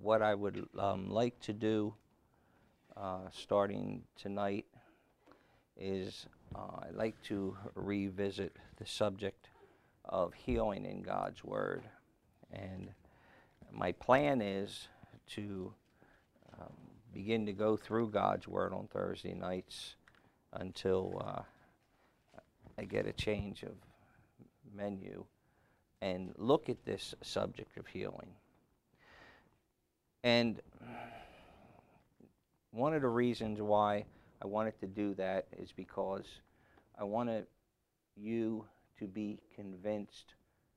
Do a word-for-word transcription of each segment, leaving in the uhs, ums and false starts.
what I would um, like to do uh, starting tonight is uh, I'd like to revisit the subject of healing in God's Word. And my plan is to um, begin to go through God's Word on Thursday nights until uh, I get a change of menu and look at this subject of healing. And one of the reasons why I wanted to do that is because I wanted you to be convinced,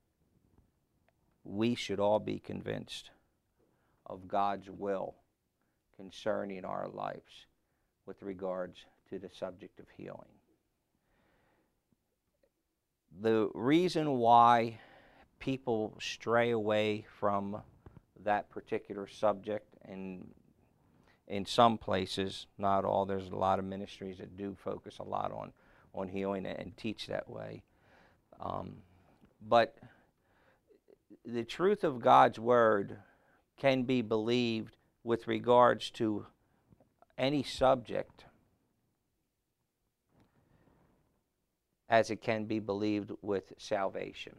we should all be convinced of God's will concerning our lives with regards to the subject of healing. The reason why people stray away from that particular subject, and in some places, not all, there's a lot of ministries that do focus a lot on, on healing and teach that way. Um, but the truth of God's Word can be believed with regards to any subject as it can be believed with salvation.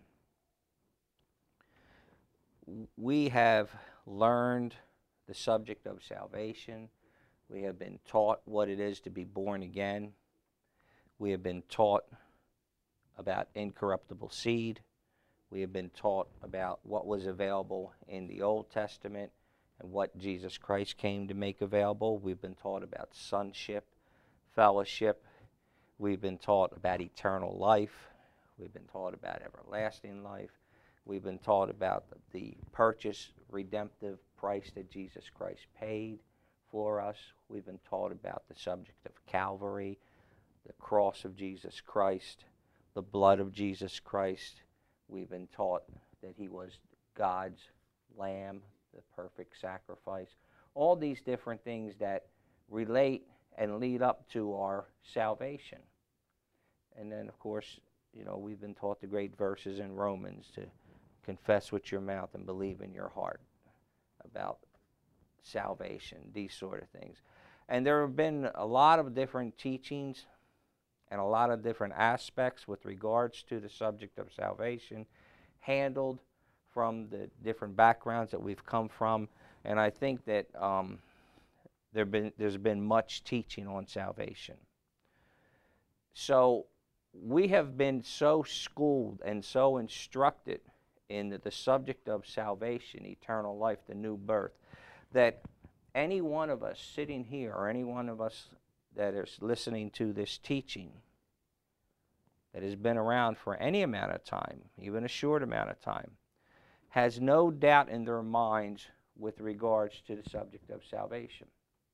We have learned the subject of salvation. We have been taught what it is to be born again. We have been taught about incorruptible seed. We have been taught about what was available in the Old Testament and what Jesus Christ came to make available. We've been taught about sonship, fellowship. We've been taught about eternal life. We've been taught about everlasting life. We've been taught about the purchase, redemptive price that Jesus Christ paid for us. We've been taught about the subject of Calvary, the cross of Jesus Christ, the blood of Jesus Christ. We've been taught that he was God's Lamb, the perfect sacrifice. All these different things that relate and lead up to our salvation. And then, of course, you know, we've been taught the great verses in Romans to confess with your mouth and believe in your heart about salvation, these sort of things. And there have been a lot of different teachings and a lot of different aspects with regards to the subject of salvation handled from the different backgrounds that we've come from. And I think that um, there been, there's been much teaching on salvation. So we have been so schooled and so instructed in the, the subject of salvation, eternal life, the new birth, that any one of us sitting here or any one of us that is listening to this teaching that has been around for any amount of time, even a short amount of time, has no doubt in their minds with regards to the subject of salvation.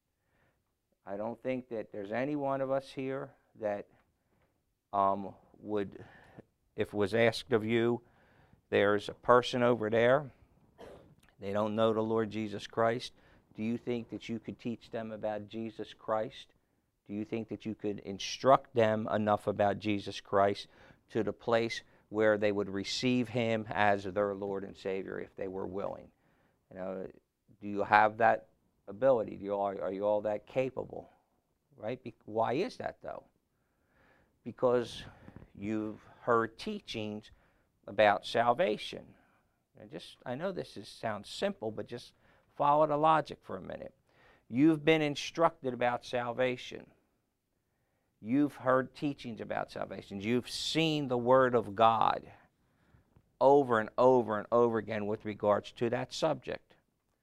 I don't think that there's any one of us here that um, would, if was asked of you, there's a person over there, they don't know the Lord Jesus Christ, do you think that you could teach them about Jesus Christ? Do you think that you could instruct them enough about Jesus Christ to the place where they would receive him as their Lord and Savior if they were willing? You know, do you have that ability? Do you all, are you all that capable? Right? Be- why is that, though? Because you've heard teachings about salvation. And just, I know this is, sounds simple, but just follow the logic for a minute. You've been instructed about salvation. You've heard teachings about salvation. You've seen the Word of God over and over and over again with regards to that subject.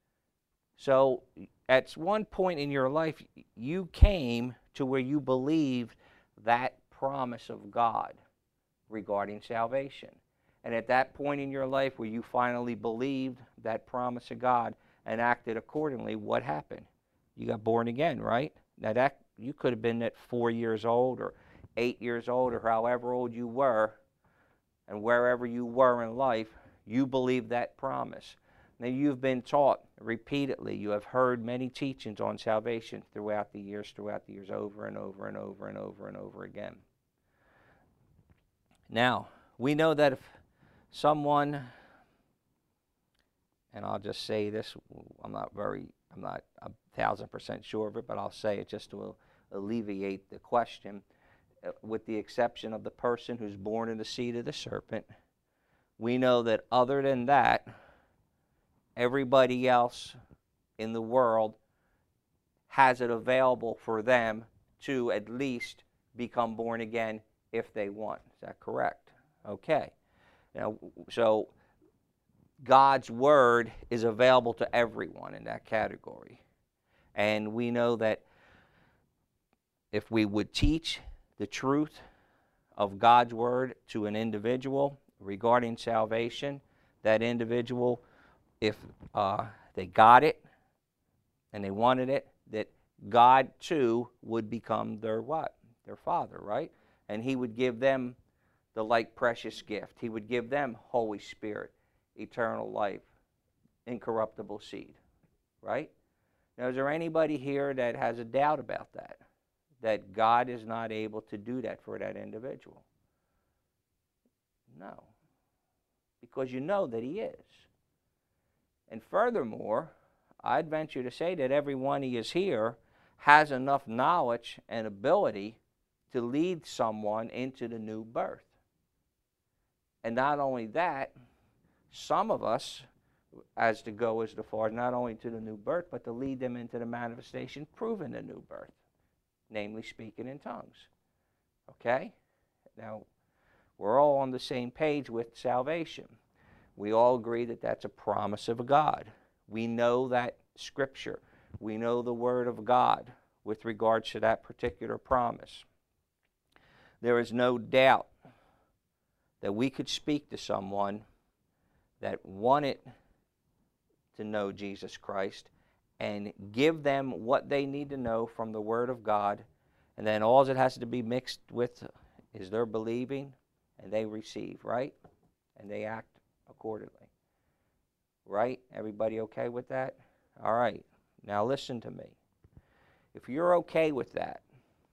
So at one point in your life, you came to where you believed that promise of God regarding salvation. And at that point in your life where you finally believed that promise of God and acted accordingly, what happened? You got born again, right? Now that you could have been at four years old or eight years old or however old you were, and wherever you were in life, you believed that promise. Now you've been taught repeatedly, you have heard many teachings on salvation throughout the years, throughout the years, over and over and over and over and over again. Now, we know that if someone and I'll just say this, I'm not very, I'm not a thousand percent sure of it, but I'll say it just to alleviate the question. Uh, with the exception of the person who's born in the seed of the serpent, we know that other than that, everybody else in the world has it available for them to at least become born again if they want. Is that correct? Okay. Now, so God's word is available to everyone in that category. And we know that if we would teach the truth of God's word to an individual regarding salvation, that individual, if uh, they got it and they wanted it, that God too would become their what? Their father, right? And he would give them the like precious gift. He would give them Holy Spirit, eternal life, incorruptible seed, right? Now, is there anybody here that has a doubt about that? That God is not able to do that for that individual? No. Because you know that he is. And furthermore, I'd venture to say that everyone who is here has enough knowledge and ability to lead someone into the new birth. And not only that, some of us, as to go as far, not only to the new birth, but to lead them into the manifestation proving the new birth, namely speaking in tongues. Okay? Now, we're all on the same page with salvation. We all agree that that's a promise of God. We know that Scripture. We know the Word of God with regards to that particular promise. There is no doubt that we could speak to someone that wanted to know Jesus Christ and give them what they need to know from the Word of God, and then all it has to be mixed with is their believing, and they receive, right? And they act accordingly. Right? Everybody okay with that? All right. Now listen to me. If you're okay with that,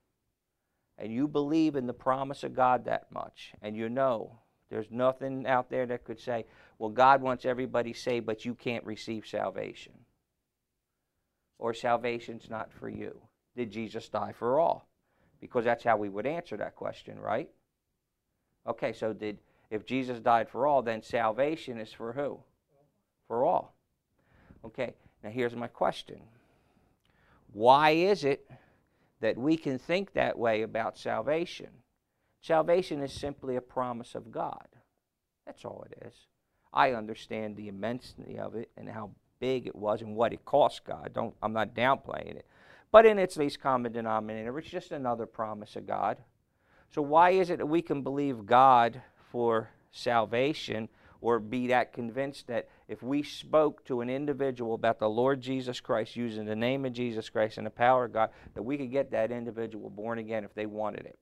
and you believe in the promise of God that much, and you know there's nothing out there that could say, well, God wants everybody saved, but you can't receive salvation. Or salvation's not for you. Did Jesus die for all? Because that's how we would answer that question, right? Okay, so did if Jesus died for all, then salvation is for who? For all. Okay, now here's my question. Why is it that we can think that way about salvation? Salvation is simply a promise of God. That's all it is. I understand the immensity of it and how big it was and what it cost God. Don't, I'm not downplaying it. But in its least common denominator, it's just another promise of God. So why is it that we can believe God for salvation or be that convinced that if we spoke to an individual about the Lord Jesus Christ using the name of Jesus Christ and the power of God, that we could get that individual born again if they wanted it?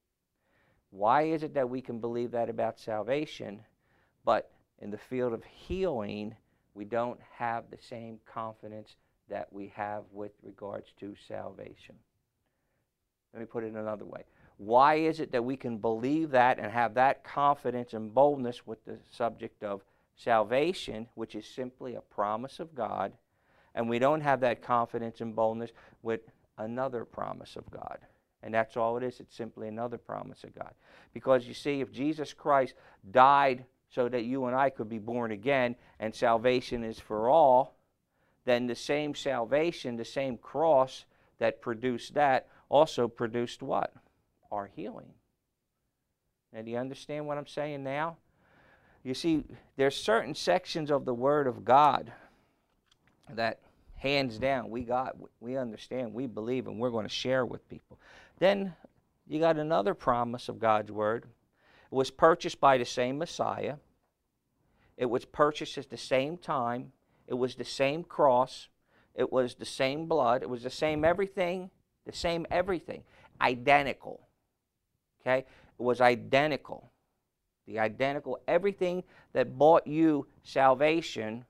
Why is it that we can believe that about salvation, but in the field of healing, we don't have the same confidence that we have with regards to salvation? Let me put it another way. Why is it that we can believe that and have that confidence and boldness with the subject of salvation, which is simply a promise of God, and we don't have that confidence and boldness with another promise of God? And that's all it is. It's simply another promise of God. Because you see, if Jesus Christ died so that you and I could be born again, and salvation is for all, then the same salvation, the same cross that produced that, also produced what? Our healing. Now, do you understand what I'm saying now? You see, there's certain sections of the Word of God that, hands down, we got, we understand, we believe, and we're going to share with people. Then you got another promise of God's Word. It was purchased by the same Messiah. It was purchased at the same time. It was the same cross. It was the same blood. It was the same everything. The same everything. Identical. Okay? It was identical. The identical, everything that bought you salvation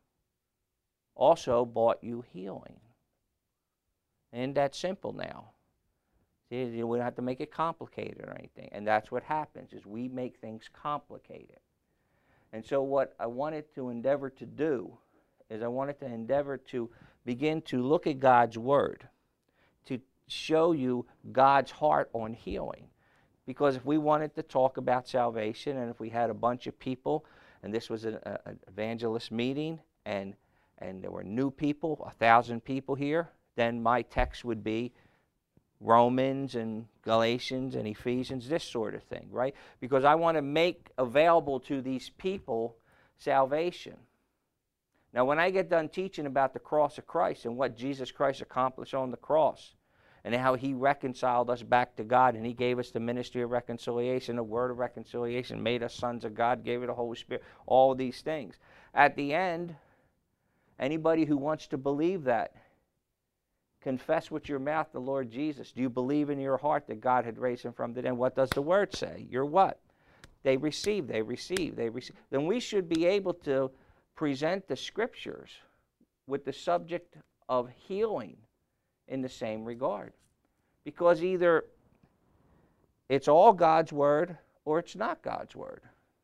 also bought you healing. Isn't that simple now? See, we don't have to make it complicated or anything. And that's what happens, is we make things complicated. And so what I wanted to endeavor to do is I wanted to endeavor to begin to look at God's Word, to show you God's heart on healing. Because if we wanted to talk about salvation, and if we had a bunch of people, and this was an, an evangelist meeting, and, and there were new people, a thousand people here, then my text would be Romans and Galatians and Ephesians, this sort of thing, right? Because I want to make available to these people salvation. Now, when I get done teaching about the cross of Christ and what Jesus Christ accomplished on the cross and how he reconciled us back to God and he gave us the ministry of reconciliation, the word of reconciliation, made us sons of God, gave it the Holy Spirit, all of these things. At the end, anybody who wants to believe that, confess with your mouth the Lord Jesus. Do you believe in your heart that God had raised him from the dead? What does the word say? You're what? They receive, they receive, they receive. Then we should be able to present the scriptures with the subject of healing in the same regard. Because either it's all God's word or it's not God's word.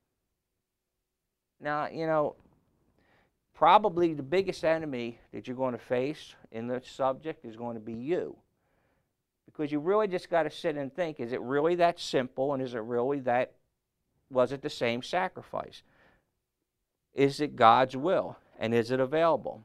Now, you know, probably the biggest enemy that you're going to face in this subject is going to be you. Because you really just got to sit and think, is it really that simple, and is it really that, was it the same sacrifice? Is it God's will, and is it available?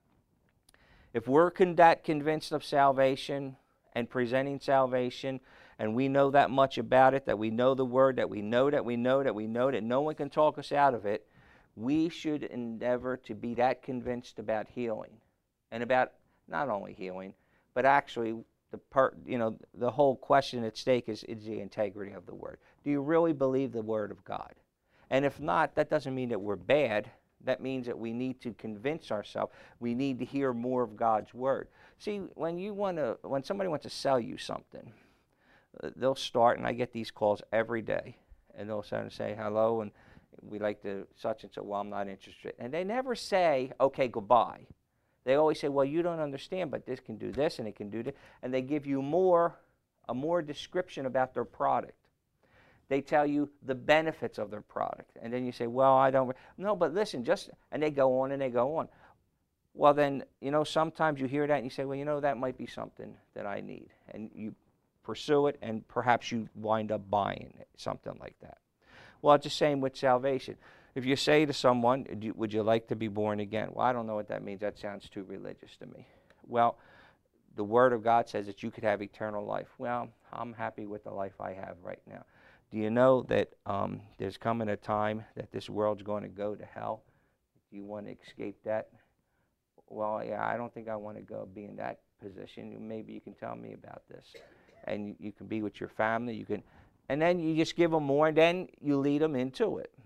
If we're con- that convinced of salvation and presenting salvation, and we know that much about it, that we know the word, that we know that we know that we know that no one can talk us out of it, we should endeavor to be that convinced about healing, and about not only healing, but actually the per, you know the whole question at stake is, is the integrity of the word. Do you really believe the word of God? And if not, that doesn't mean that we're bad. That means that we need to convince ourselves. We need to hear more of God's word. See, when you want to, when somebody wants to sell you something, they'll start, and I get these calls every day, and they'll start and say hello, and we like to such and so. Well, I'm not interested, and they never say, okay, goodbye. They always say, well, you don't understand, but this can do this, and it can do this, and they give you more, a more description about their product. They tell you the benefits of their product. And then you say, well, I don't. No, but listen, just, and they go on and they go on. Well, then, you know, sometimes you hear that and you say, well, you know, that might be something that I need. And you pursue it, and perhaps you wind up buying it, something like that. Well, it's the same with salvation. If you say to someone, would you like to be born again? Well, I don't know what that means. That sounds too religious to me. Well, the Word of God says that you could have eternal life. Well, I'm happy with the life I have right now. Do you know that um, there's coming a time that this world's going to go to hell? Do you want to escape that? Well, yeah, I don't think I want to go be in that position. Maybe you can tell me about this. And you, you can be with your family. You can, and then you just give them more, and then you lead them into it.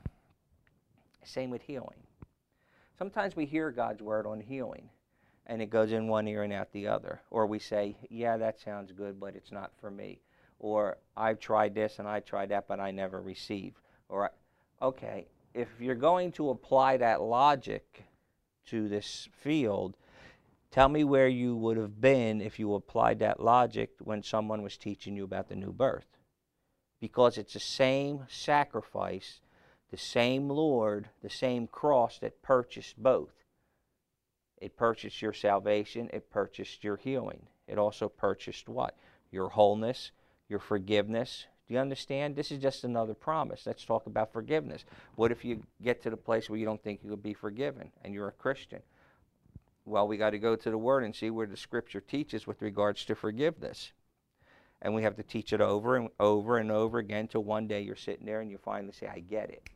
Same with healing. Sometimes we hear God's word on healing, and it goes in one ear and out the other. Or we say, yeah, that sounds good, but it's not for me. Or I've tried this and I tried that, but I never received. Or, okay, if you're going to apply that logic to this field, tell me where you would have been if you applied that logic when someone was teaching you about the new birth. Because it's the same sacrifice, the same Lord, the same cross that purchased both. It purchased your salvation, it purchased your healing. It also purchased what? Your wholeness, your forgiveness. Do you understand? This is just another promise. Let's talk about forgiveness. What if you get to the place where you don't think you will be forgiven and you're a Christian? Well, we got to go to the Word and see where the Scripture teaches with regards to forgiveness. And we have to teach it over and over and over again till one day you're sitting there and you finally say, I get it.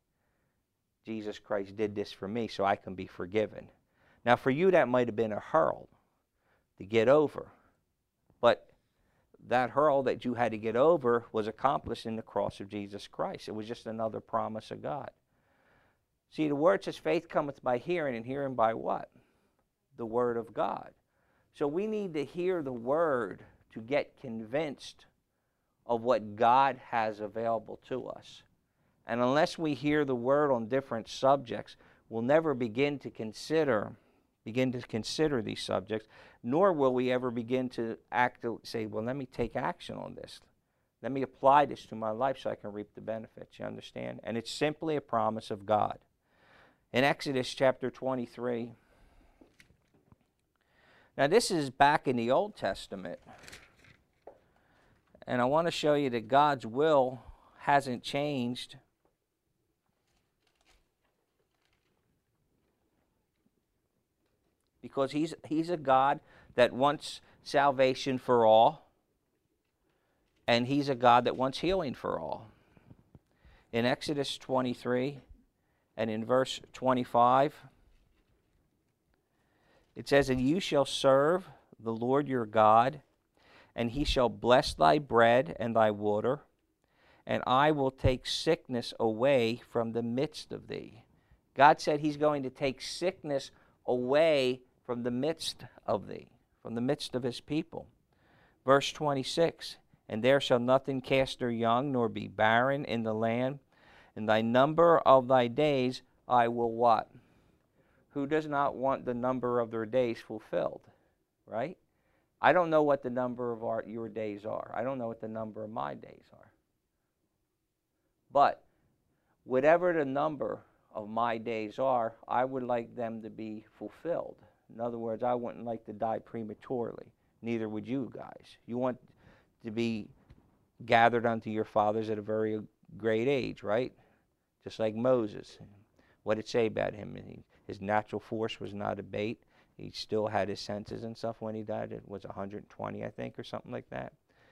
Jesus Christ did this for me so I can be forgiven. Now, for you, that might have been a hurdle to get over. But that hurdle that you had to get over was accomplished in the cross of Jesus Christ. It was just another promise of God. See, the word says faith cometh by hearing, and hearing by what? The word of God. So we need to hear the word to get convinced of what God has available to us. And unless we hear the word on different subjects, we'll never begin to consider begin to consider these subjects, nor will we ever begin to act, say, well, let me take action on this. Let me apply this to my life so I can reap the benefits, you understand? And it's simply a promise of God. In Exodus chapter twenty-three, now this is back in the Old Testament, and I want to show you that God's will hasn't changed. Because he's, he's a God that wants salvation for all, and he's a God that wants healing for all. In Exodus twenty-three and in verse twenty-five, it says, "And you shall serve the Lord your God, and he shall bless thy bread and thy water, and I will take sickness away from the midst of thee." God said he's going to take sickness away from the midst of thee, from the midst of his people. Verse twenty-six, "And there shall nothing cast their young, nor be barren in the land. And thy number of thy days I will" what? Who does not want the number of their days fulfilled, right? I don't know what the number of our, your days are. I don't know what the number of my days are. But whatever the number of my days are, I would like them to be fulfilled. In other words, I wouldn't like to die prematurely. Neither would you guys. You want to be gathered unto your fathers at a very great age, right? Just like Moses. What did it say about him? He, his natural force was not abate. He still had his senses and stuff when he died. It was one hundred twenty, I think, or something like that.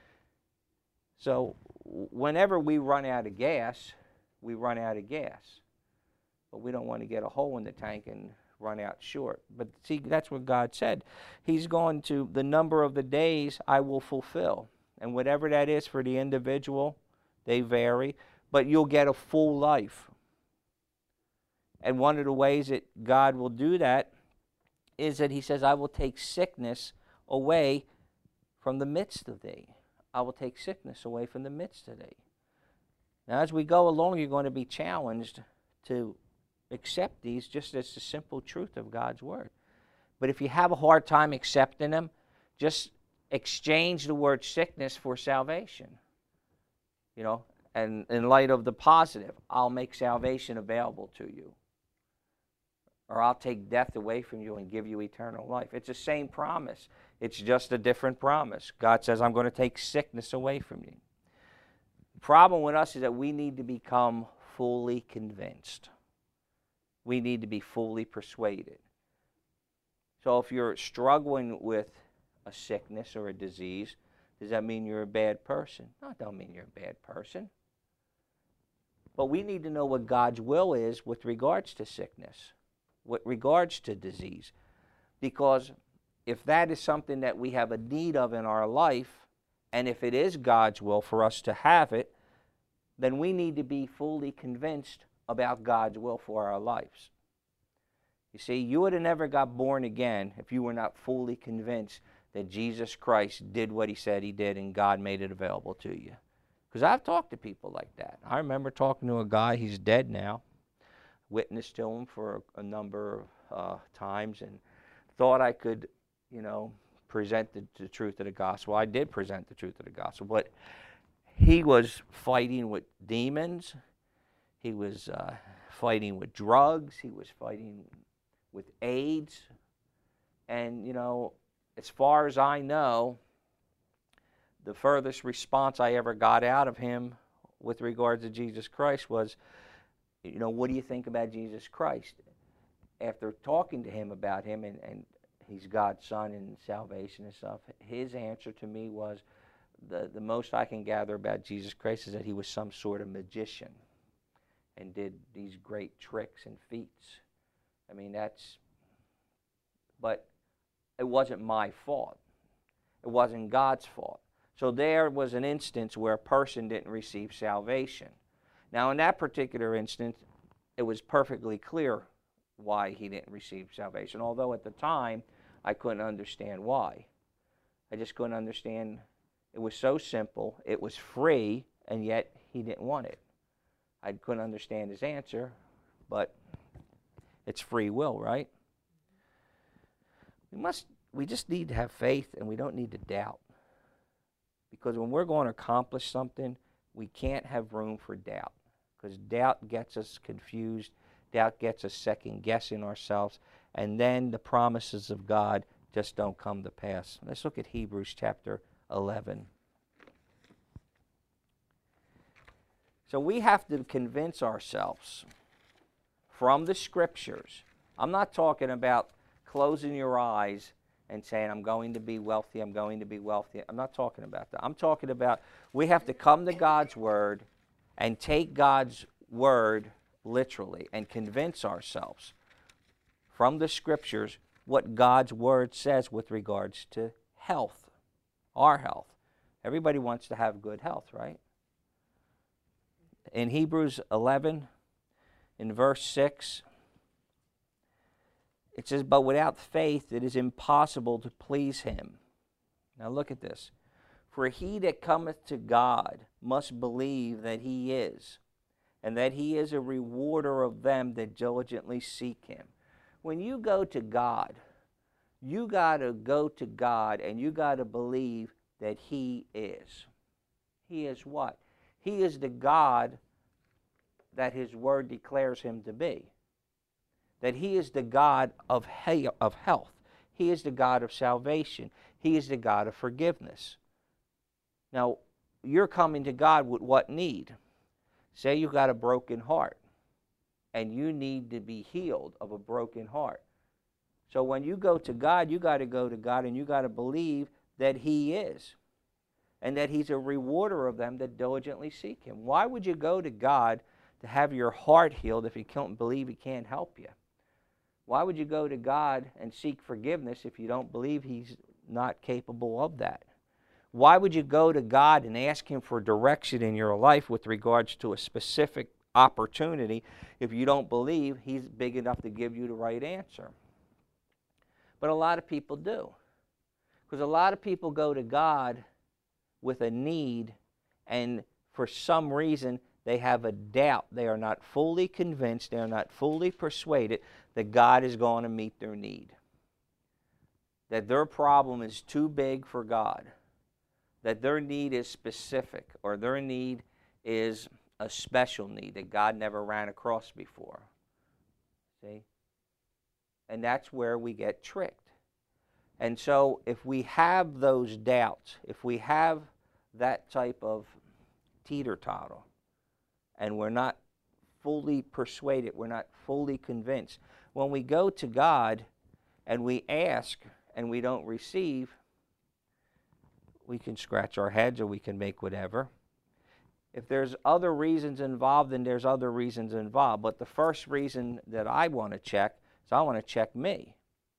So whenever we run out of gas, we run out of gas. But we don't want to get a hole in the tank and run out short. But see, that's what God said. He's going to, the number of the days I will fulfill. And whatever that is for the individual, they vary. But you'll get a full life. And one of the ways that God will do that is that he says, I will take sickness away from the midst of thee. I will take sickness away from the midst of thee. Now, as we go along, you're going to be challenged to accept these just as the simple truth of God's word. But if you have a hard time accepting them, just exchange the word sickness for salvation. You know, and in light of the positive, I'll make salvation available to you. Or I'll take death away from you and give you eternal life. It's the same promise. It's just a different promise. God says, I'm going to take sickness away from you. The problem with us is that we need to become fully convinced. We need to be fully persuaded. So if you're struggling with a sickness or a disease, does that mean you're a bad person? No, it don't mean you're a bad person. But we need to know what God's will is with regards to sickness, with regards to disease. Because if that is something that we have a need of in our life, and if it is God's will for us to have it, then we need to be fully convinced about God's will for our lives. You see, you would have never got born again if you were not fully convinced that Jesus Christ did what he said he did and God made it available to you. Because I've talked to people like that. I remember talking to a guy, he's dead now, witnessed to him for a, a number of uh, times and thought I could, you know, present the, the truth of the gospel. I did present the truth of the gospel, but he was fighting with demons. He was uh, fighting with drugs. He was fighting with AIDS. And, you know, as far as I know, the furthest response I ever got out of him with regard to Jesus Christ was, you know, what do you think about Jesus Christ? After talking to him about him, and, and he's God's son and salvation and stuff, his answer to me was, the, the most I can gather about Jesus Christ is that he was some sort of magician and did these great tricks and feats. I mean, that's, but it wasn't my fault. It wasn't God's fault. So there was an instance where a person didn't receive salvation. Now, in that particular instance, it was perfectly clear why he didn't receive salvation, although at the time, I couldn't understand why. I just couldn't understand. It was so simple, it was free, and yet he didn't want it. I couldn't understand his answer, but it's free will, right? We must, we just need to have faith, and we don't need to doubt. Because when we're going to accomplish something, we can't have room for doubt. Because doubt gets us confused. Doubt gets us second guessing ourselves, and then the promises of God just don't come to pass. Let's look at Hebrews chapter eleven. So we have to convince ourselves from the Scriptures. I'm not talking about closing your eyes and saying, I'm going to be wealthy, I'm going to be wealthy. I'm not talking about that. I'm talking about we have to come to God's Word and take God's Word literally and convince ourselves from the Scriptures what God's Word says with regards to health, our health. Everybody wants to have good health, right? In Hebrews eleven, in verse six, it says, but without faith it is impossible to please him. Now look at this. For he that cometh to God must believe that he is, and that he is a rewarder of them that diligently seek him. When you go to God, you got to go to God and you got to believe that he is. He is what? He is the God that his word declares him to be. That he is the God of, he of health. He is the God of salvation. He is the God of forgiveness. Now, you're coming to God with what need? Say you got a broken heart and you need to be healed of a broken heart. So when you go to God, you got to go to God and you got to believe that he is, and that he's a rewarder of them that diligently seek him. Why would you go to God to have your heart healed if you can't believe he can't help you? Why would you go to God and seek forgiveness if you don't believe he's not capable of that? Why would you go to God and ask him for direction in your life with regards to a specific opportunity if you don't believe he's big enough to give you the right answer? But a lot of people do. Because a lot of people go to God with a need, and for some reason they have a doubt. They are not fully convinced, they are not fully persuaded that God is going to meet their need. That their problem is too big for God. That their need is specific, or their need is a special need that God never ran across before. See? And that's where we get tricked. And so if we have those doubts, if we have that type of teeter-totter, and we're not fully persuaded, we're not fully convinced, when we go to God and we ask and we don't receive, we can scratch our heads or we can make whatever. If there's other reasons involved, then there's other reasons involved. But the first reason that I want to check is I want to check me.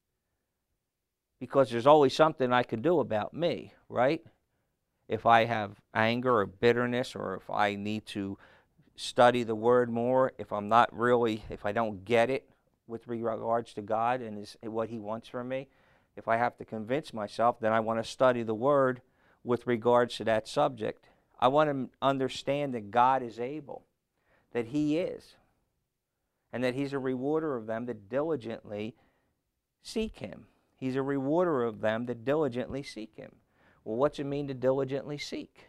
Because there's always something I can do about me, right? If I have anger or bitterness, or if I need to study the Word more, if I'm not really, if I don't get it with regards to God and his, what he wants from me, if I have to convince myself, then I want to study the Word with regards to that subject. I want to understand that God is able, that he is, and that he's a rewarder of them that diligently seek him. He's a rewarder of them that diligently seek him. Well, what's it mean to diligently seek?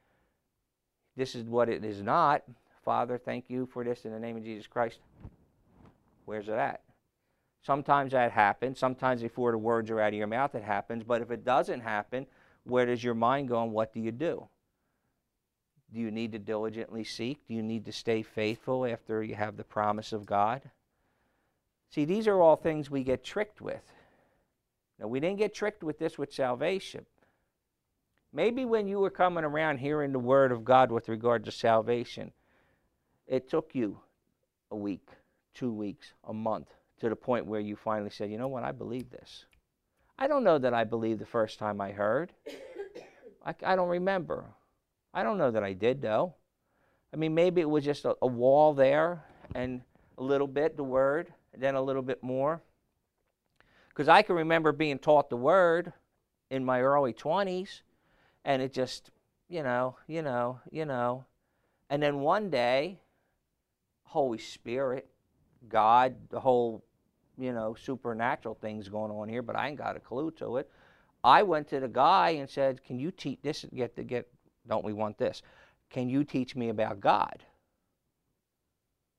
This is what it is not. Father, thank you for this in the name of Jesus Christ. Where's it at? Sometimes that happens. Sometimes before the words are out of your mouth it happens. But if it doesn't happen, where does your mind go and what do you do? Do you need to diligently seek? Do you need to stay faithful after you have the promise of God? See, these are all things we get tricked with. Now, we didn't get tricked with this with salvation. Maybe when you were coming around hearing the Word of God with regard to salvation, it took you a week, two weeks, a month, to the point where you finally said, you know what, I believe this. I don't know that I believed the first time I heard. I, I don't remember. I don't know that I did, though. I mean, maybe it was just a, a wall there, and a little bit, the Word, and then a little bit more. Because I can remember being taught the Word in my early twenties, and it just, you know, you know, you know. And then one day, Holy Spirit, God, the whole, you know, supernatural things going on here, but I ain't got a clue to it. I went to the guy and said, can you teach this, get to get, don't we want this? Can you teach me about God?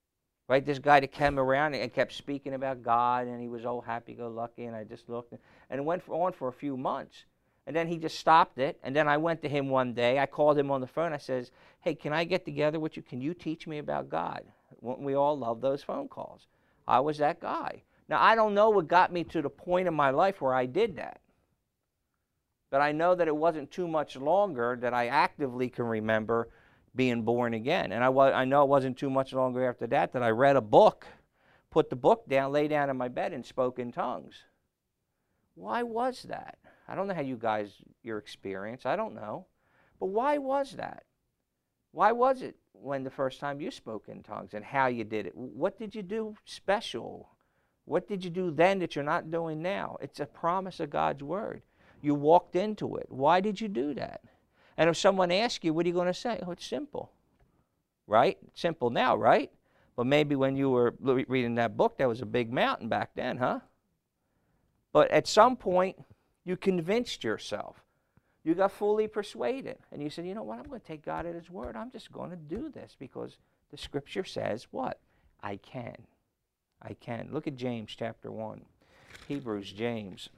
Right, this guy that came around and kept speaking about God, and he was all happy-go-lucky, and I just looked, and it went for, on for a few months. And then he just stopped it, and then I went to him one day. I called him on the phone. I says, hey, can I get together with you? Can you teach me about God? We all love those phone calls. I was that guy. Now, I don't know what got me to the point in my life where I did that. But I know that it wasn't too much longer that I actively can remember being born again. And I, was, I know it wasn't too much longer after that that I read a book, put the book down, lay down in my bed, and spoke in tongues. Why was that? I don't know how you guys, your experience, I don't know. But why was that? Why was it when the first time you spoke in tongues, and how you did it? What did you do special? What did you do then that you're not doing now? It's a promise of God's word. You walked into it. Why did you do that? And if someone asks you, what are you going to say? Oh, it's simple. Right? It's simple now, right? But maybe when you were reading that book, that was a big mountain back then, huh? But at some point, you convinced yourself. You got fully persuaded. And you said, you know what? I'm going to take God at his word. I'm just going to do this because the scripture says what? I can. I can. Look at James chapter one. Hebrews, James.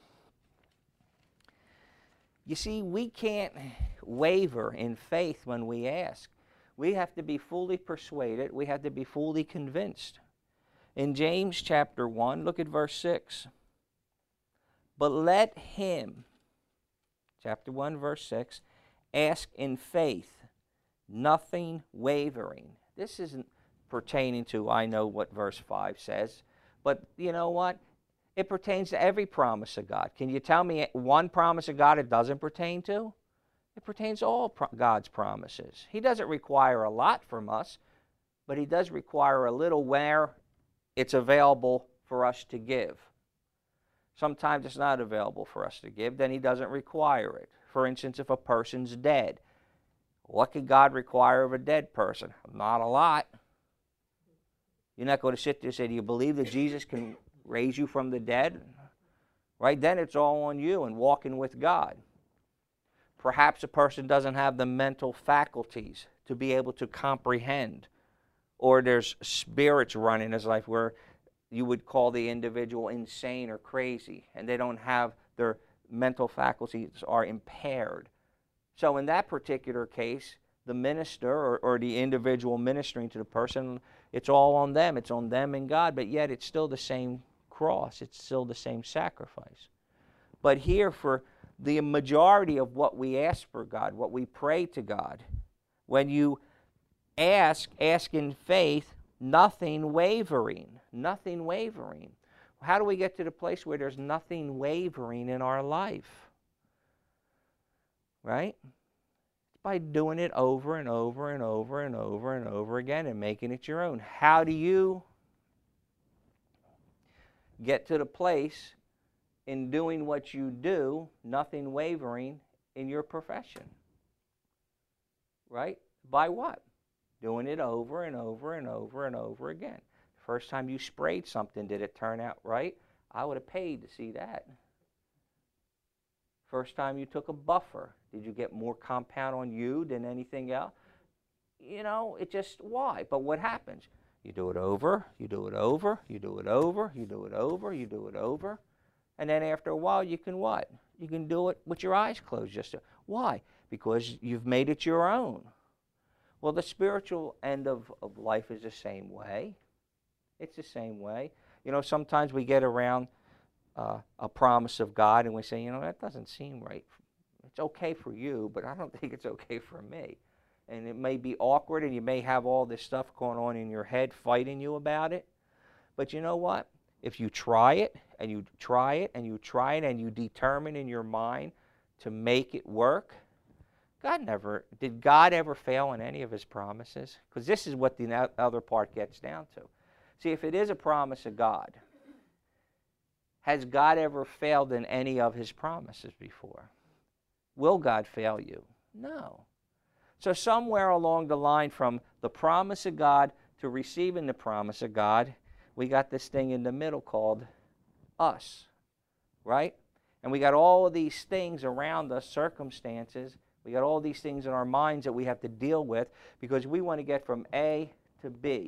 You see, we can't waver in faith when we ask. We have to be fully persuaded. We have to be fully convinced. In James chapter one, look at verse six. But let him, chapter one, verse six, ask in faith, nothing wavering. This isn't pertaining to, I know what verse five says, but you know what? It pertains to every promise of God. Can you tell me one promise of God it doesn't pertain to? It pertains to all pro- God's promises. He doesn't require a lot from us, but he does require a little where it's available for us to give. Sometimes it's not available for us to give, then he doesn't require it. For instance, if a person's dead, what could God require of a dead person? Not a lot. You're not going to sit there and say, do you believe that Jesus can raise you from the dead? Right then it's all on you and walking with God. Perhaps a person doesn't have the mental faculties to be able to comprehend, or there's spirits running his life where you would call the individual insane or crazy, and they don't have their mental faculties are impaired. So in that particular case, the minister or, or the individual ministering to the person, it's all on them. It's on them and God, but yet it's still the same cross. It's still the same sacrifice. But here, for the majority of what we ask for God, what we pray to God, when you ask, ask in faith, nothing wavering. Nothing wavering. How do we get to the place where there's nothing wavering in our life? Right? By doing it over and over and over and over and over again and making it your own. How do you get to the place in doing what you do, nothing wavering in your profession? Right? By what? Doing it over and over and over and over again. First time you sprayed something, did it turn out right? I would have paid to see that. First time you took a buffer, did you get more compound on you than anything else? You know, it just, why? But what happens? You do it over, you do it over, you do it over, you do it over, you do it over. And then after a while, you can what? You can do it with your eyes closed. Just to, why? Because you've made it your own. Well, the spiritual end of, of life is the same way. It's the same way. You know, sometimes we get around uh, a promise of God and we say, you know, that doesn't seem right. It's okay for you, but I don't think it's okay for me. And it may be awkward and you may have all this stuff going on in your head fighting you about it. But you know what? If you try it and you try it and you try it and you determine in your mind to make it work, God never, did God ever fail in any of his promises? Because this is what the other part gets down to. See, if it is a promise of God, has God ever failed in any of his promises before? Will God fail you? No. So somewhere along the line from the promise of God to receiving the promise of God, we got this thing in the middle called us, right? And we got all of these things around us, circumstances. We got all these things in our minds that we have to deal with because we want to get from A to B.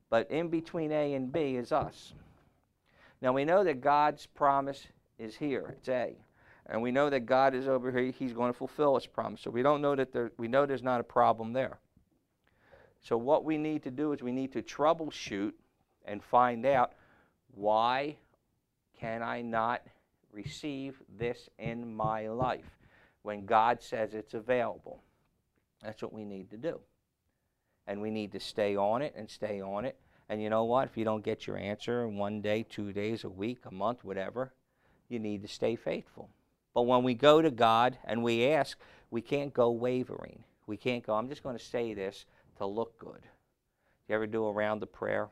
But in between A and B is us. Now we know that God's promise is here. It's A. And we know that God is over here. He's going to fulfill His promise. So we don't know that there, we know there's not a problem there. So what we need to do is we need to troubleshoot and find out, why can I not receive this in my life when God says it's available? That's what we need to do. And we need to stay on it and stay on it. And you know what? If you don't get your answer in one day, two days, a week, a month, whatever, you need to stay faithful. But when we go to God and we ask, we can't go wavering. We can't go, I'm just going to say this to look good. You ever do a round of prayer?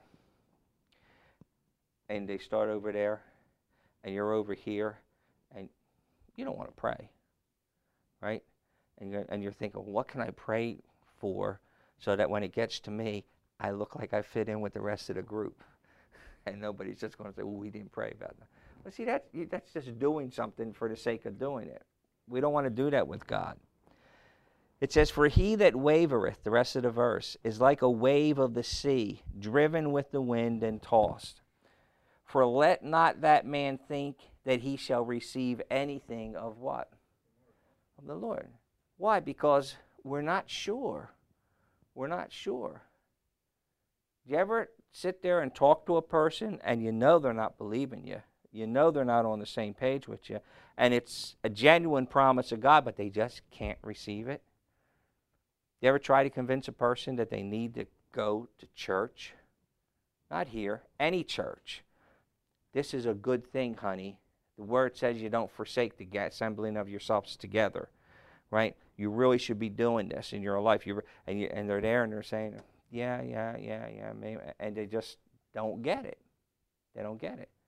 And they start over there, and you're over here, and you don't want to pray, right? And you're, and you're thinking, what can I pray for so that when it gets to me, I look like I fit in with the rest of the group? And nobody's just going to say, well, we didn't pray about that. Well, see, that, that's just doing something for the sake of doing it. We don't want to do that with God. It says, for he that wavereth, the rest of the verse, is like a wave of the sea, driven with the wind and tossed. For let not that man think that he shall receive anything of what? Of the Lord. Why? Because we're not sure. We're not sure. Do you ever sit there and talk to a person and you know they're not believing you? You know they're not on the same page with you. And it's a genuine promise of God, but they just can't receive it? You ever try to convince a person that they need to go to church? Not here, any church. This is a good thing, honey. The word says you don't forsake the assembling of yourselves together, right? You really should be doing this in your life. You and you, and they're there and they're saying, yeah, yeah, yeah, yeah, maybe, and they just don't get it. They don't get it.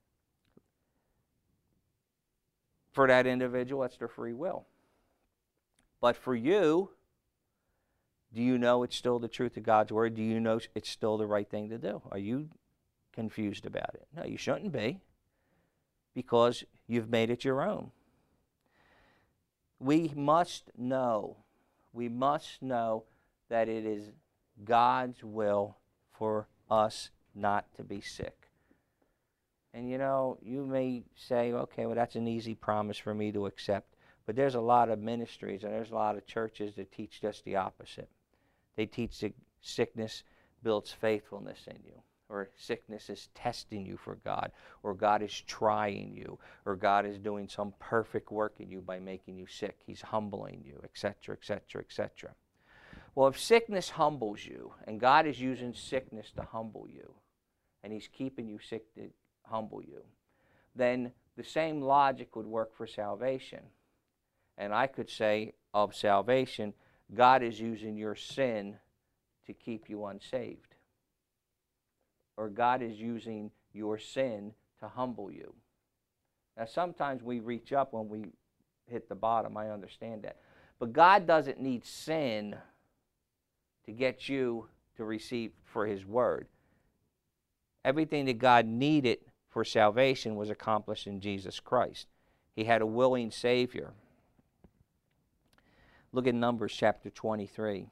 For that individual, that's their free will. But for you, do you know it's still the truth of God's word? Do you know it's still the right thing to do? Are you confused about it? No, you shouldn't be, because you've made it your own. We must know, we must know that it is God's will for us not to be sick. And you know, you may say, okay, well, that's an easy promise for me to accept. But there's a lot of ministries and there's a lot of churches that teach just the opposite. They teach that sickness builds faithfulness in you, or sickness is testing you for God, or God is trying you, or God is doing some perfect work in you by making you sick. He's humbling you, et cetera, et cetera, et cetera. Well, if sickness humbles you, and God is using sickness to humble you, and He's keeping you sick to humble you, then the same logic would work for salvation. And I could say of salvation, God is using your sin to keep you unsaved. Or God is using your sin to humble you. Now, sometimes we reach up when we hit the bottom. I understand that. But God doesn't need sin to get you to receive for His word. Everything that God needed for salvation was accomplished in Jesus Christ. He had a willing Savior. Look at Numbers chapter twenty-three.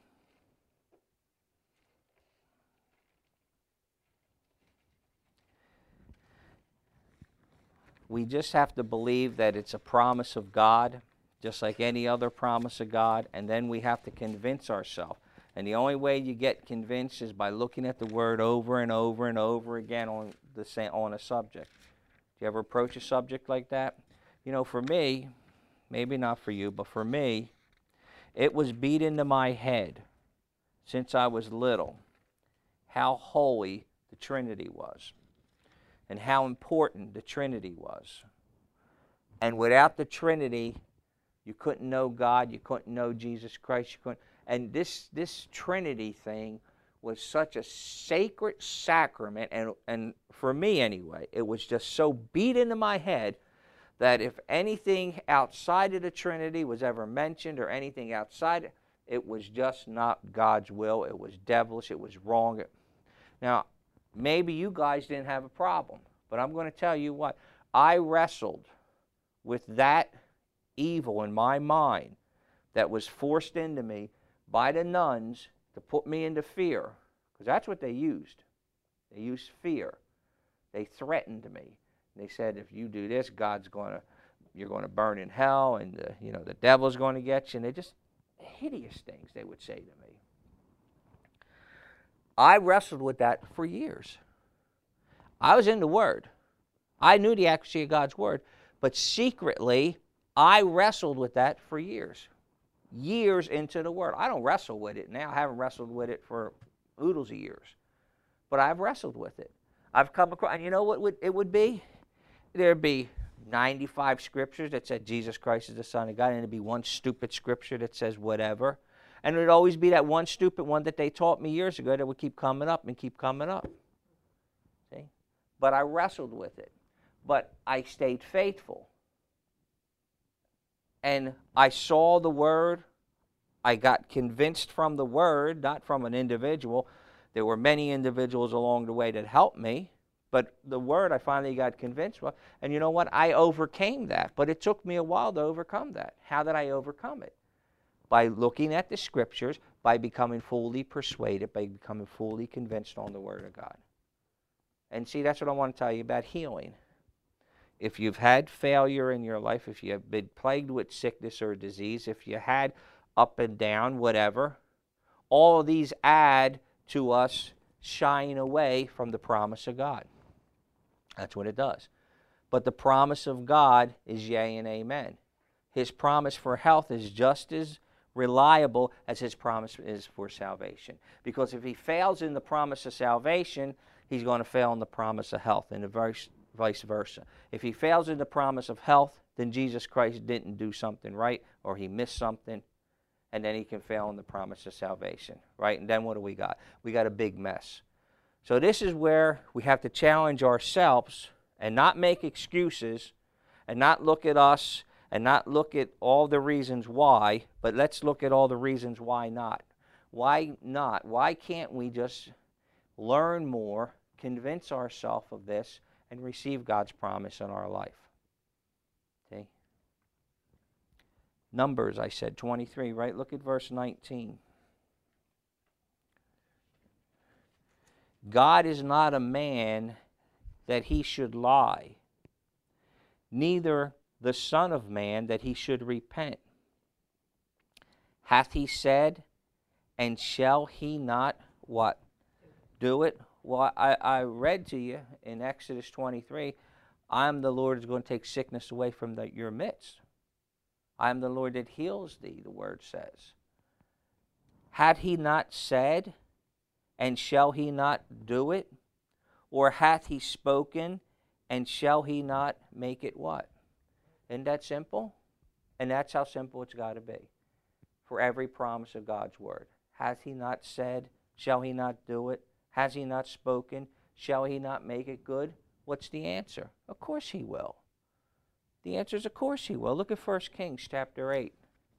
We just have to believe that it's a promise of God, just like any other promise of God, and then we have to convince ourselves. And the only way you get convinced is by looking at the Word over and over and over again on the same, on a subject. Do you ever approach a subject like that? You know, for me, maybe not for you, but for me, it was beat into my head since I was little how holy the Trinity was and how important the Trinity was. And without the Trinity, you couldn't know God, you couldn't know Jesus Christ, you couldn't. And this this Trinity thing was such a sacred sacrament, and and for me anyway, it was just so beat into my head that if anything outside of the Trinity was ever mentioned or anything outside, it was just not God's will. It was devilish. It was wrong. Now, maybe you guys didn't have a problem, but I'm going to tell you what. I wrestled with that evil in my mind that was forced into me by the nuns to put me into fear, because that's what they used. They used fear. They threatened me. They said, if you do this, God's going to, you're going to burn in hell, and the, you know, the devil's going to get you. And they just hideous things they would say to me. I wrestled with that for years. I was in the Word. I knew the accuracy of God's Word, but secretly, I wrestled with that for years. Years into the Word. I don't wrestle with it now. I haven't wrestled with it for oodles of years. But I've wrestled with it. I've come across, and you know what would, it would be? There'd be ninety-five scriptures that said Jesus Christ is the Son of God, and there'd be one stupid scripture that says whatever. And there'd always be that one stupid one that they taught me years ago that would keep coming up and keep coming up. See? But I wrestled with it. But I stayed faithful. And I saw the Word. I got convinced from the Word, not from an individual. There were many individuals along the way that helped me. But the Word I finally got convinced with. And you know what? I overcame that. But it took me a while to overcome that. How did I overcome it? By looking at the Scriptures, by becoming fully persuaded, by becoming fully convinced on the Word of God. And see, that's what I want to tell you about healing. If you've had failure in your life, if you have been plagued with sickness or disease, if you had up and down, whatever, all of these add to us shying away from the promise of God. That's what it does. But the promise of God is yea and amen. His promise for health is just as reliable as His promise is for salvation. Because if He fails in the promise of salvation, He's going to fail in the promise of health, and vice versa. If He fails in the promise of health, then Jesus Christ didn't do something right, or He missed something, and then He can fail in the promise of salvation, right? And then what do we got? We got a big mess. So this is where we have to challenge ourselves and not make excuses and not look at us and not look at all the reasons why, but let's look at all the reasons why not. Why not? Why can't we just learn more, convince ourselves of this, and receive God's promise in our life? Okay. Numbers, I said, twenty-three, right? Look at verse nineteen. God is not a man that He should lie, neither the Son of Man that He should repent. Hath He said, and shall He not what? Do it? Well, I, I read to you in Exodus twenty-three, I am the Lord who is going to take sickness away from the, your midst. I am the Lord that heals thee, the Word says. Had He not said, and shall He not do it? Or hath He spoken, and shall He not make it what? Isn't that simple? And that's how simple it's got to be for every promise of God's Word. Hath He not said, shall He not do it? Has He not spoken? Shall He not make it good? What's the answer? Of course He will. The answer is of course He will. Look at First Kings chapter eight.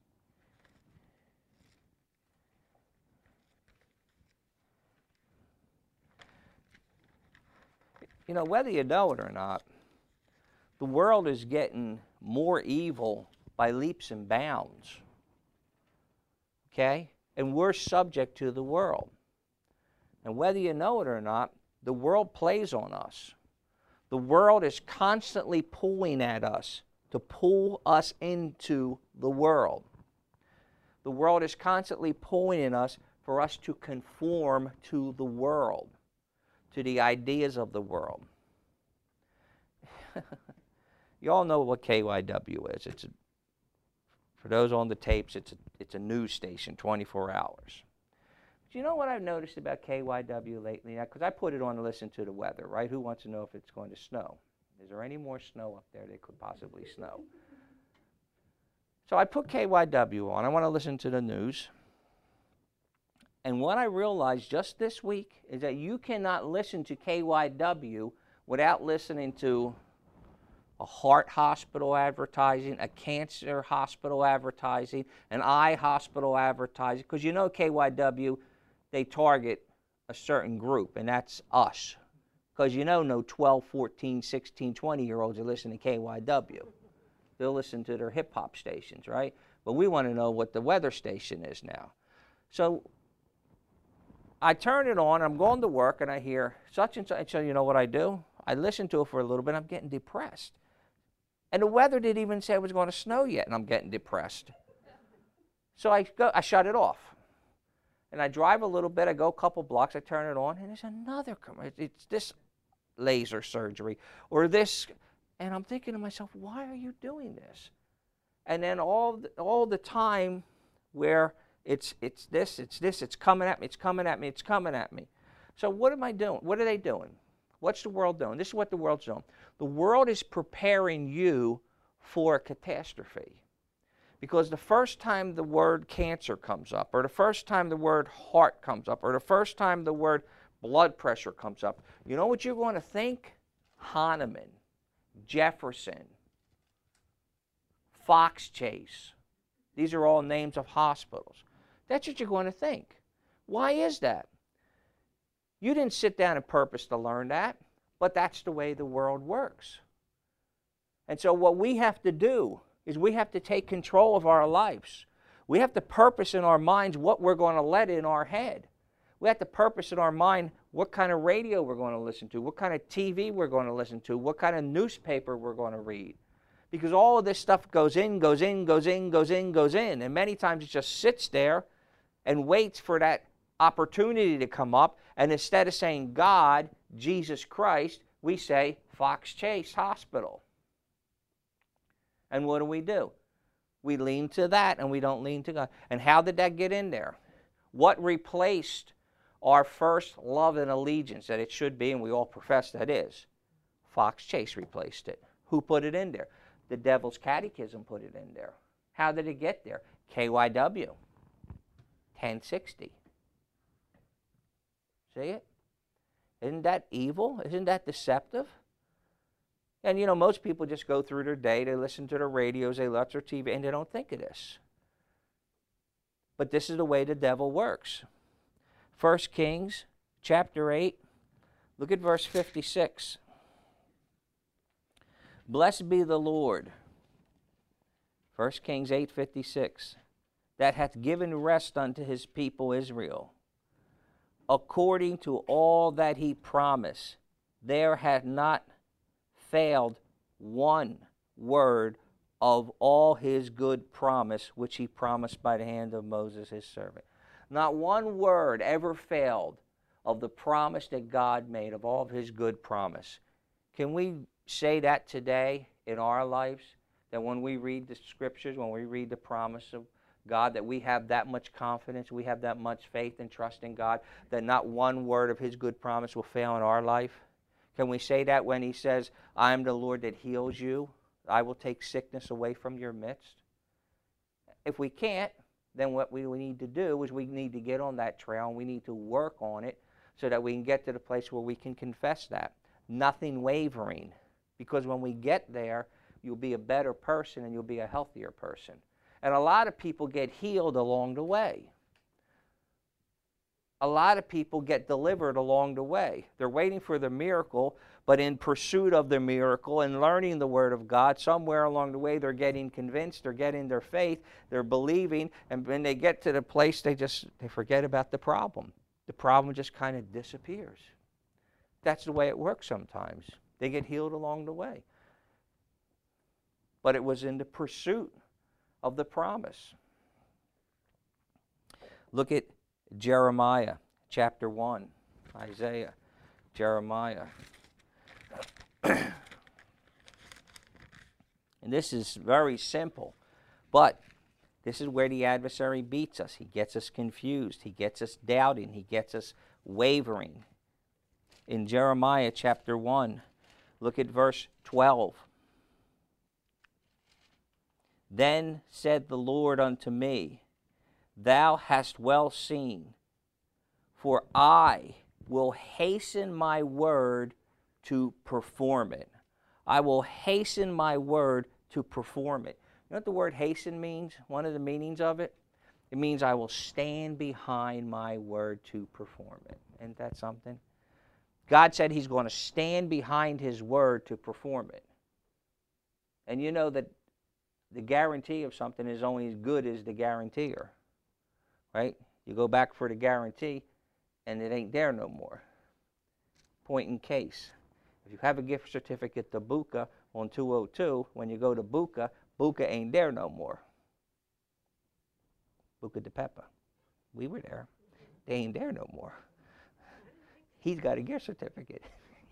You know, whether you know it or not, the world is getting more evil by leaps and bounds. Okay? And we're subject to the world. And whether you know it or not, the world plays on us. The world is constantly pulling at us to pull us into the world. The world is constantly pulling in us for us to conform to the world, to the ideas of the world. You all know what K Y W is. It's a, for those on the tapes, it's a, it's a news station, twenty-four hours. Do you know what I've noticed about K Y W lately? Because I put it on to listen to the weather, right? Who wants to know if it's going to snow? Is there any more snow up there that could possibly snow? So I put K Y W on. I want to listen to the news. And what I realized just this week is that you cannot listen to K Y W without listening to a heart hospital advertising, a cancer hospital advertising, an eye hospital advertising. Because you know K Y W, they target a certain group, and that's us. Because you know no twelve, fourteen, sixteen, twenty-year-olds are listening to K Y W. They'll listen to their hip-hop stations, right? But we want to know what the weather station is now. So I turn it on, I'm going to work, and I hear such and such. So you know what I do? I listen to it for a little bit, I'm getting depressed. And the weather didn't even say it was going to snow yet, and I'm getting depressed. So I go, I shut it off. And I drive a little bit, I go a couple blocks, I turn it on, and there's another commercial. It's this laser surgery, or this, and I'm thinking to myself, why are you doing this? And then all the, all the time where it's it's this, it's this, it's coming at me, it's coming at me, it's coming at me. So what am I doing? What are they doing? What's the world doing? This is what the world's doing. The world is preparing you for a catastrophe. Because the first time the word cancer comes up, or the first time the word heart comes up, or the first time the word blood pressure comes up, you know what you're going to think? Hahnemann, Jefferson, Fox Chase. These are all names of hospitals. That's what you're going to think. Why is that? You didn't sit down and purpose to learn that, but that's the way the world works. And so what we have to do is we have to take control of our lives. We have to purpose in our minds what we're going to let in our head. We have to purpose in our mind what kind of radio we're going to listen to, what kind of T V we're going to listen to, what kind of newspaper we're going to read. Because all of this stuff goes in, goes in, goes in, goes in, goes in. And many times it just sits there and waits for that opportunity to come up. And instead of saying God, Jesus Christ, we say Fox Chase Hospital. And what do we do? We lean to that and we don't lean to God. And how did that get in there? What replaced our first love and allegiance that it should be, and we all profess that is? Fox Chase replaced it. Who put it in there? The Devil's Catechism put it in there. How did it get there? K Y W, ten sixty. See it? Isn't that evil? Isn't that deceptive? And, you know, most people just go through their day, they listen to their radios, they watch their T V, and they don't think of this. But this is the way the devil works. First Kings chapter eight, look at verse fifty-six. Blessed be the Lord, First Kings eight fifty-six, that hath given rest unto his people Israel, according to all that he promised. There hath not failed one word of all his good promise, which he promised by the hand of Moses his servant. Not one word ever failed of the promise that God made, of all of his good promise. Can we say that today in our lives? That when we read the scriptures, when we read the promise of God, that we have that much confidence, we have that much faith and trust in God, that not one word of his good promise will fail in our life? Can we say that when he says, I am the Lord that heals you, I will take sickness away from your midst? If we can't, then what we need to do is we need to get on that trail and we need to work on it so that we can get to the place where we can confess that. Nothing wavering. Because when we get there, you'll be a better person and you'll be a healthier person. And a lot of people get healed along the way. A lot of people get delivered along the way. They're waiting for the miracle, but in pursuit of the miracle and learning the Word of God, somewhere along the way they're getting convinced, they're getting their faith, they're believing, and when they get to the place, they just they forget about the problem. The problem just kind of disappears. That's the way it works sometimes. They get healed along the way. But it was in the pursuit of the promise. Look at Jeremiah chapter one, Isaiah, Jeremiah. And this is very simple, but this is where the adversary beats us. He gets us confused. He gets us doubting. He gets us wavering. In Jeremiah chapter one, look at verse twelve. Then said the Lord unto me, Thou hast well seen, for I will hasten my word to perform it. I will hasten my word to perform it. You know what the word hasten means? One of the meanings of it? It means I will stand behind my word to perform it. Isn't that something? God said he's going to stand behind his word to perform it. And you know that the guarantee of something is only as good as the guaranteer. Right? You go back for the guarantee, and it ain't there no more. Point in case. If you have a gift certificate to Buca on two oh two, when you go to Buca, Buca ain't there no more. Buca di Beppo. We were there. They ain't there no more. He's got a gift certificate.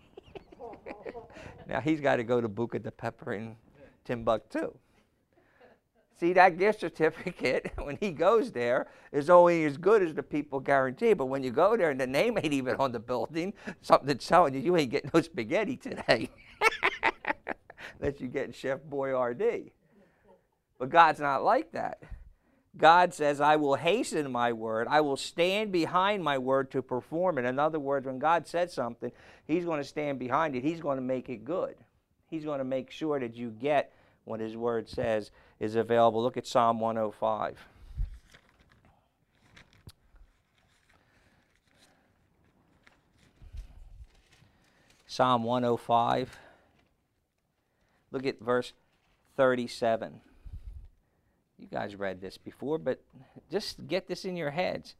Now he's got to go to Buca di Beppo in Timbuktu. See, that gift certificate, when he goes there, is only as good as the people guarantee. But when you go there and the name ain't even on the building, something that's telling you you ain't getting no spaghetti today. Unless you're getting Chef Boyardee. But God's not like that. God says, I will hasten my word. I will stand behind my word to perform it. In other words, when God says something, he's going to stand behind it. He's going to make it good. He's going to make sure that you get what his word says is available. Look at Psalm one oh five. Psalm one oh five. Look at verse thirty-seven. You guys read this before, but just get this in your heads.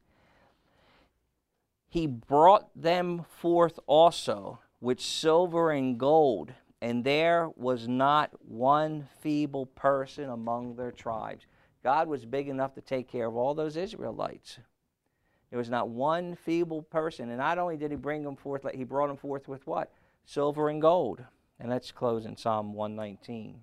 He brought them forth also with silver and gold, and there was not one feeble person among their tribes. God was big enough to take care of all those Israelites. There was not one feeble person. And not only did he bring them forth, he brought them forth with what? Silver and gold. And let's close in Psalm one nineteen.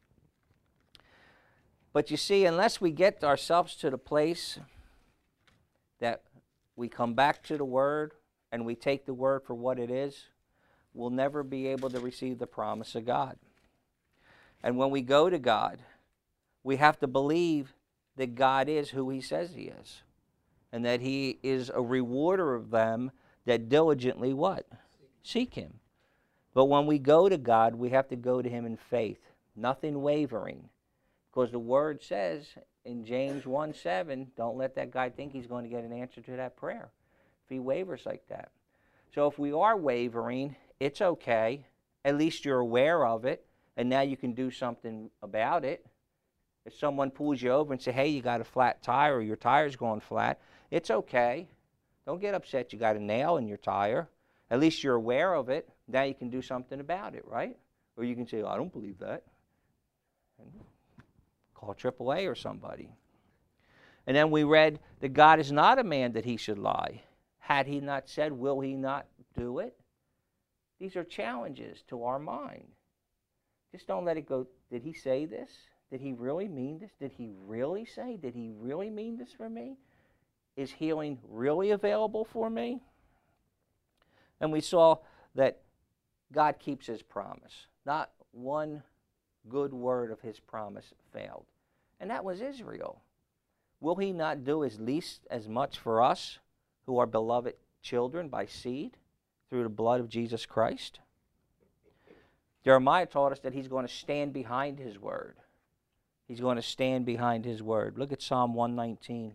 But you see, unless we get ourselves to the place that we come back to the Word and we take the Word for what it is, we'll never be able to receive the promise of God. And when we go to God, we have to believe that God is who he says he is, and that he is a rewarder of them that diligently what? Seek him. But when we go to God, we have to go to him in faith, nothing wavering. Because the word says in James one seven, don't let that guy think he's going to get an answer to that prayer if he wavers like that. So if we are wavering, it's okay. At least you're aware of it, and now you can do something about it. If someone pulls you over and say, hey, you got a flat tire or your tire's going flat, it's okay. Don't get upset you got a nail in your tire. At least you're aware of it. Now you can do something about it, right? Or you can say, oh, I don't believe that. And call triple A or somebody. And then we read that God is not a man that he should lie. Had he not said, will he not do it? These are challenges to our mind. Just don't let it go, did he say this? Did he really mean this? Did he really say? Did he really mean this for me? Is healing really available for me? And we saw that God keeps his promise. Not one good word of his promise failed. And that was Israel. Will he not do at least as much for us who are beloved children by seed through the blood of Jesus Christ? Jeremiah taught us that he's going to stand behind his word. He's going to stand behind his word. Look at Psalm one nineteen.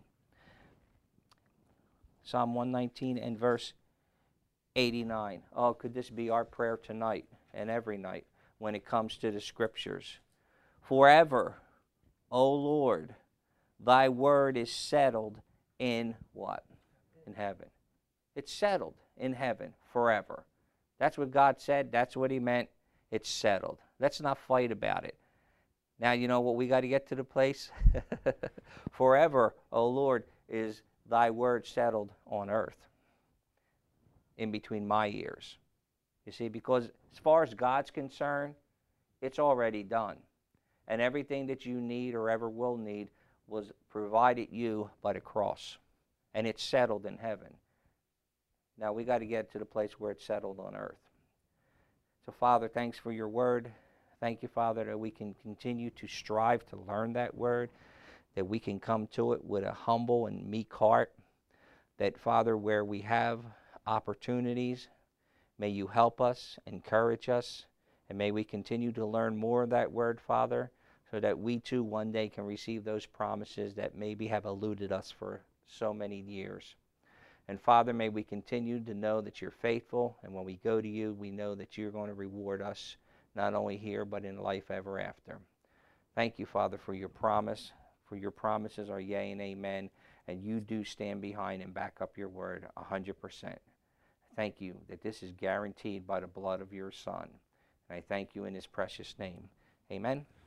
Psalm one nineteen and verse eighty-nine. Oh, could this be our prayer tonight and every night when it comes to the scriptures? Forever, O Lord, thy word is settled in what? In heaven. It's settled in heaven forever. That's what God said. That's what he meant. It's settled. Let's not fight about it. Now, you know what we got to get to the place? Forever, O Lord, is thy word settled on earth in between my ears. You see, because as far as God's concerned, it's already done. And everything that you need or ever will need was provided you by the cross. And it's settled in heaven. Now, we got to get to the place where it's settled on earth. So, Father, thanks for your word. Thank you, Father, that we can continue to strive to learn that word, that we can come to it with a humble and meek heart, that, Father, where we have opportunities, may you help us, encourage us, and may we continue to learn more of that word, Father, so that we too one day can receive those promises that maybe have eluded us for so many years. And Father, may we continue to know that you're faithful, and when we go to you, we know that you're going to reward us, not only here, but in life ever after. Thank you, Father, for your promise, for your promises are yea and amen, and you do stand behind and back up your word one hundred percent. Thank you that this is guaranteed by the blood of your Son. And I thank you in his precious name. Amen.